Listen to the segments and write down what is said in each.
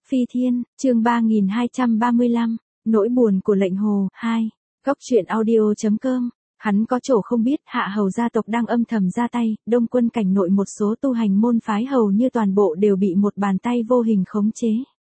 Phi Thiên, chương 3235, nỗi buồn của lệnh hồ, 2, Góc truyện audio.com. Hắn có chỗ không biết, Hạ Hầu gia tộc đang âm thầm ra tay, Đông Quân cảnh nội một số tu hành môn phái hầu như toàn bộ đều bị một bàn tay vô hình khống chế.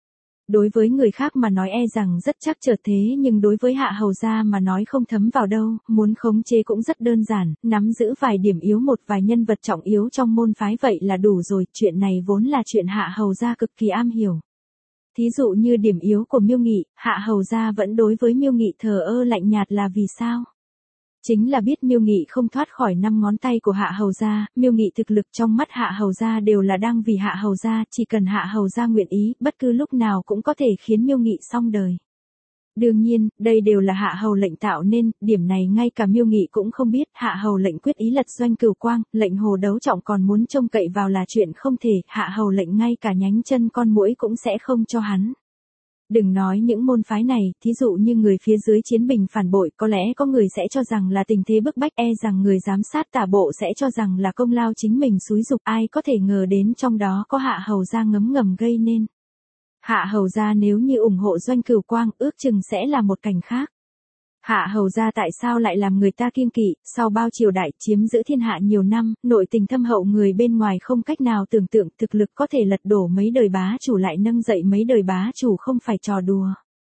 Đối với người khác mà nói e rằng rất chắc trở thế, nhưng đối với Hạ Hầu gia mà nói không thấm vào đâu, muốn khống chế cũng rất đơn giản, nắm giữ vài điểm yếu một vài nhân vật trọng yếu trong môn phái vậy là đủ rồi, chuyện này vốn là chuyện Hạ Hầu gia cực kỳ am hiểu. Thí dụ như điểm yếu của Miêu Nghị, Hạ Hầu gia vẫn đối với Miêu Nghị thờ ơ lạnh nhạt là vì sao? Chính là biết Miêu Nghị không thoát khỏi 5 ngón tay của Hạ Hầu gia, Miêu Nghị thực lực trong mắt Hạ Hầu gia đều là đang vì Hạ Hầu gia, chỉ cần Hạ Hầu gia nguyện ý, bất cứ lúc nào cũng có thể khiến Miêu Nghị xong đời. Đương nhiên, đây đều là Hạ Hầu lệnh tạo nên, điểm này ngay cả Miêu Nghị cũng không biết, Hạ Hầu lệnh quyết ý lật doanh cửu quang, lệnh hồ đấu trọng còn muốn trông cậy vào là chuyện không thể, Hạ Hầu lệnh ngay cả nhánh chân con muỗi cũng sẽ không cho hắn. Đừng nói những môn phái này, thí dụ như người phía dưới chiến bình phản bội, có lẽ có người sẽ cho rằng là tình thế bức bách, e rằng người giám sát tả bộ sẽ cho rằng là công lao chính mình xúi giục, ai có thể ngờ đến trong đó có Hạ Hầu gia ngấm ngầm gây nên. Hạ Hầu gia nếu như ủng hộ doanh cửu quang, ước chừng sẽ là một cảnh khác. Hạ Hầu gia tại sao lại làm người ta kiêng kỵ, sau bao triều đại chiếm giữ thiên hạ nhiều năm, nội tình thâm hậu người bên ngoài không cách nào tưởng tượng, thực lực có thể lật đổ mấy đời bá chủ lại nâng dậy mấy đời bá chủ không phải trò đùa.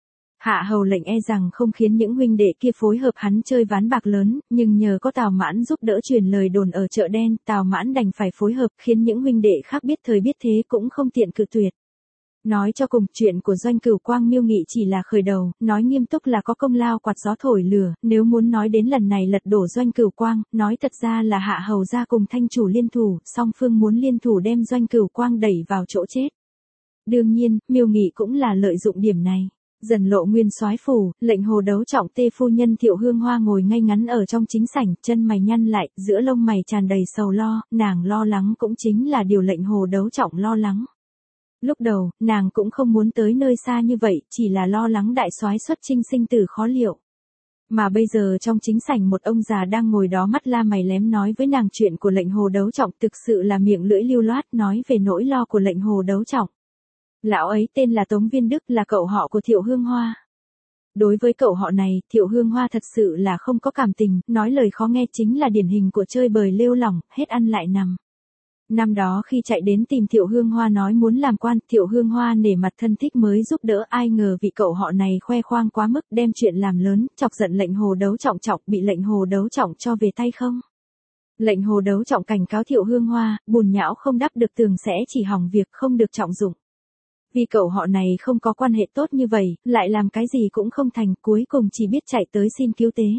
Hạ Hầu lệnh e rằng không khiến những huynh đệ kia phối hợp hắn chơi ván bạc lớn, nhưng nhờ có Tào Mãn giúp đỡ truyền lời đồn ở chợ đen, Tào Mãn đành phải phối hợp, khiến những huynh đệ khác biết thời biết thế cũng không tiện cự tuyệt. Nói cho cùng, chuyện của doanh cửu quang Miêu Nghị chỉ là khởi đầu, nói nghiêm túc là có công lao quạt gió thổi lửa, nếu muốn nói đến lần này lật đổ doanh cửu quang, nói thật ra là Hạ Hầu gia cùng Thanh chủ liên thủ, song phương muốn liên thủ đem doanh cửu quang đẩy vào chỗ chết. Đương nhiên, Miêu Nghị cũng là lợi dụng điểm này. Dần lộ nguyên soái phủ, lệnh hồ đấu trọng tê phu nhân Thiệu Hương Hoa ngồi ngay ngắn ở trong chính sảnh, chân mày nhăn lại, giữa lông mày tràn đầy sầu lo, nàng lo lắng cũng chính là điều lệnh hồ đấu trọng lo lắng. Lúc đầu, nàng cũng không muốn tới nơi xa như vậy, chỉ là lo lắng đại soái xuất chinh sinh tử khó liệu. Mà bây giờ trong chính sảnh một ông già đang ngồi đó mắt la mày lém nói với nàng chuyện của lệnh hồ đấu trọng, thực sự là miệng lưỡi lưu loát nói về nỗi lo của lệnh hồ đấu trọng. Lão ấy tên là Tống Viên Đức, là cậu họ của Thiệu Hương Hoa. Đối với cậu họ này, Thiệu Hương Hoa thật sự là không có cảm tình, nói lời khó nghe chính là điển hình của chơi bời lêu lỏng, hết ăn lại nằm. Năm đó khi chạy đến tìm Thiệu Hương Hoa nói muốn làm quan, Thiệu Hương Hoa nể mặt thân thích mới giúp đỡ, ai ngờ vị cậu họ này khoe khoang quá mức, đem chuyện làm lớn, chọc giận lệnh hồ đấu trọng, bị lệnh hồ đấu trọng cho về tay không. Lệnh hồ đấu trọng cảnh cáo Thiệu Hương Hoa, bùn nhão không đắp được tường sẽ chỉ hỏng việc, không được trọng dụng. Vì cậu họ này không có quan hệ tốt như vậy, lại làm cái gì cũng không thành, cuối cùng chỉ biết chạy tới xin cứu tế.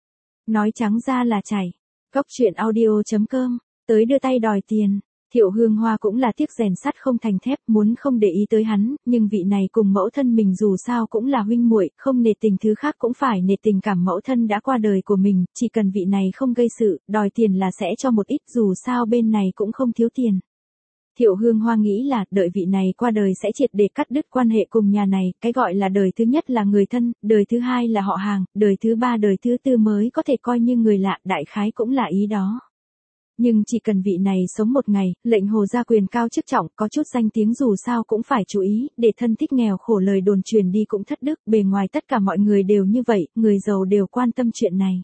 Nói trắng ra là chảy. Góc truyện audio.com, tới đưa tay đòi tiền. Thiệu Hương Hoa cũng là tiếc rèn sắt không thành thép, muốn không để ý tới hắn, nhưng vị này cùng mẫu thân mình dù sao cũng là huynh muội, không nể tình thứ khác cũng phải nể tình cảm mẫu thân đã qua đời của mình, chỉ cần vị này không gây sự, đòi tiền là sẽ cho một ít, dù sao bên này cũng không thiếu tiền. Thiệu Hương Hoa nghĩ là, đợi vị này qua đời sẽ triệt để cắt đứt quan hệ cùng nhà này, cái gọi là đời thứ nhất là người thân, đời thứ hai là họ hàng, đời thứ ba đời thứ tư mới có thể coi như người lạ, đại khái cũng là ý đó. Nhưng chỉ cần vị này sống một ngày, lệnh hồ gia quyền cao chức trọng, có chút danh tiếng dù sao cũng phải chú ý, để thân thích nghèo khổ lời đồn truyền đi cũng thất đức, bề ngoài tất cả mọi người đều như vậy, người giàu đều quan tâm chuyện này.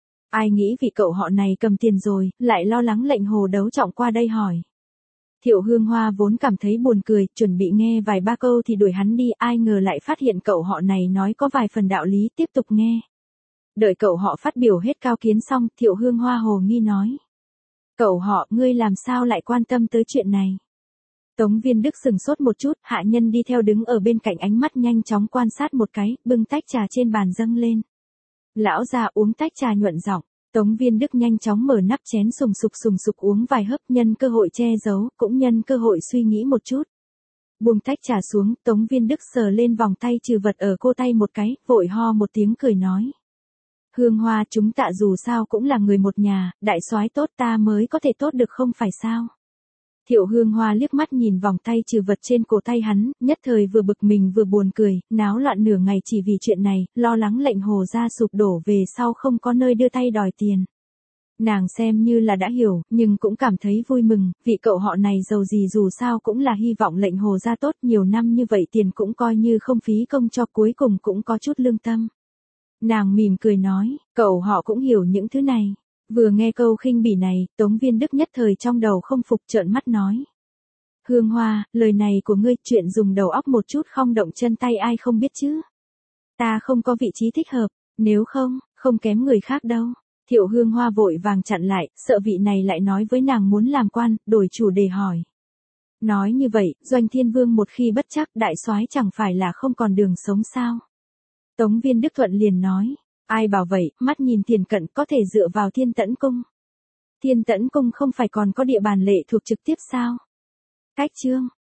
Ai nghĩ vị cậu họ này cầm tiền rồi, lại lo lắng lệnh hồ đấu trọng qua đây hỏi. Thiệu Hương Hoa vốn cảm thấy buồn cười, chuẩn bị nghe vài ba câu thì đuổi hắn đi, ai ngờ lại phát hiện cậu họ này nói có vài phần đạo lý, tiếp tục nghe. Đợi cậu họ phát biểu hết cao kiến xong, Thiệu Hương Hoa hồ nghi nói. Cậu họ, ngươi làm sao lại quan tâm tới chuyện này? Tống Viên Đức sừng sốt một chút, hạ nhân đi theo đứng ở bên cạnh ánh mắt nhanh chóng quan sát một cái, bưng tách trà trên bàn dâng lên. Lão già uống tách trà nhuận giọng. Tống Viên Đức nhanh chóng mở nắp chén sùng sục uống vài hớp, nhân cơ hội che giấu, cũng nhân cơ hội suy nghĩ một chút. Buông tách trà xuống, Tống Viên Đức sờ lên vòng tay trừ vật ở cô tay một cái, vội ho một tiếng cười nói. Hương Hoa, chúng ta dù sao cũng là người một nhà, đại soái tốt ta mới có thể tốt được không phải sao? Thiệu Hương Hoa liếc mắt nhìn vòng tay trừ vật trên cổ tay hắn, nhất thời vừa bực mình vừa buồn cười, náo loạn nửa ngày chỉ vì chuyện này, lo lắng lệnh hồ gia sụp đổ về sau không có nơi đưa tay đòi tiền. Nàng xem như là đã hiểu, nhưng cũng cảm thấy vui mừng, vị cậu họ này giàu gì dù sao cũng là hy vọng lệnh Hồ gia tốt, nhiều năm như vậy tiền cũng coi như không phí công cho, cuối cùng cũng có chút lương tâm. Nàng mỉm cười nói, cậu họ cũng hiểu những thứ này. Vừa nghe câu khinh bỉ này, Tống Viên Đức nhất thời trong đầu không phục, trợn mắt nói. Hương Hoa, lời này của ngươi, chuyện dùng đầu óc một chút không động chân tay ai không biết chứ. Ta không có vị trí thích hợp, nếu không kém người khác đâu. Thiệu Hương Hoa vội vàng chặn lại, sợ vị này lại nói với nàng muốn làm quan, đổi chủ đề hỏi. Nói như vậy, Doanh Thiên Vương một khi bất trắc, đại soái chẳng phải là không còn đường sống sao? Tống Viên Đức Thuận liền nói, ai bảo vậy, mắt nhìn tiền cận có thể dựa vào Thiên Tẫn Cung. Thiên Tẫn Cung không phải còn có địa bàn lệ thuộc trực tiếp sao? Cách chương